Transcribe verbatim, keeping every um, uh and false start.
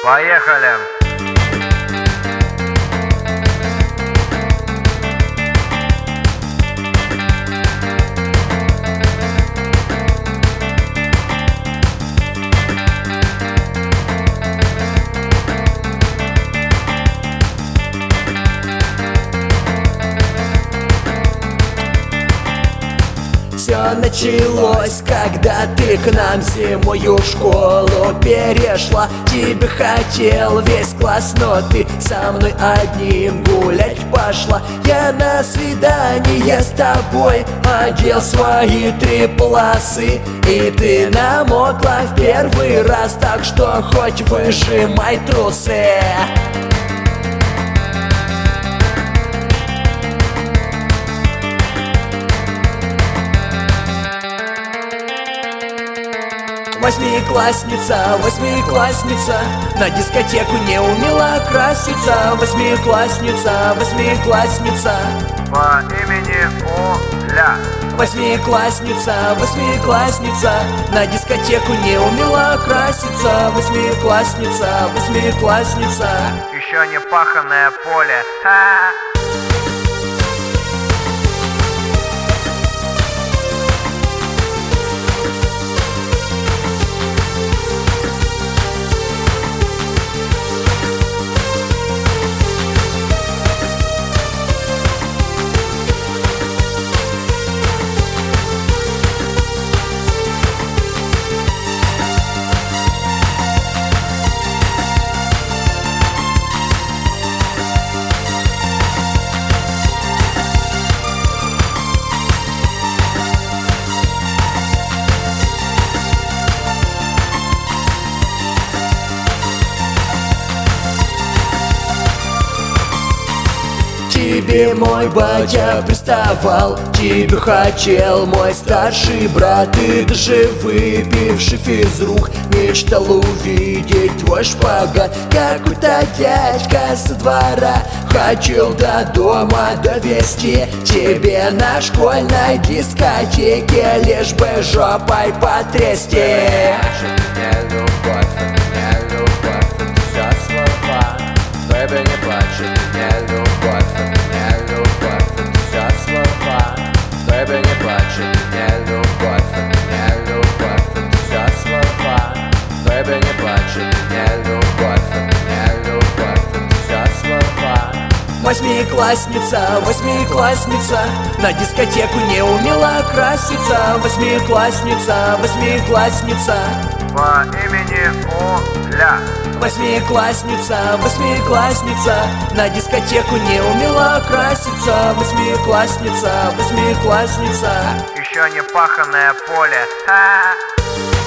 Поехали! Все началось, когда ты к нам зимою в школу перешла. Тебе хотел весь класс, но ты со мной одним гулять пошла. Я на свидание с тобой одел свои три полосы, и ты намокла в первый раз, так что хоть выжимай трусы. Восьмиклассница, восьмиклассница, на дискотеку не умела краситься. Восьмиклассница, восьмиклассница, По имени Оля. Восьмиклассница, восьмиклассница, на дискотеку не умела краситься. Восьмиклассница, восьмиклассница, Еще не паханное поле. Ха! Тебе мой батя приставал, тебе хотел мой старший брат. И даже выпивший физрук мечтал увидеть твой шпагат. Какой-то дядька со двора хотел до дома довести тебе на школьной дискотеке, лишь бы жопой потрясти. Не любовь, не любовь, это все слова. Бэби, не плачь, не любовь, не любовь, это все слова. Бэби, не плачь, не любовь, не любовь, это все слова. Бэби, не плачь, не любовь, не любовь, это все слова. Восьмиклассница, восьмиклассница, на дискотеку не умела краситься. Восьмиклассница, восьмиклассница, По имени Оля. Восьмиклассница, восьмиклассница, на дискотеку не умела краситься. Восьмиклассница, восьмиклассница, Еще не паханное поле. Ха!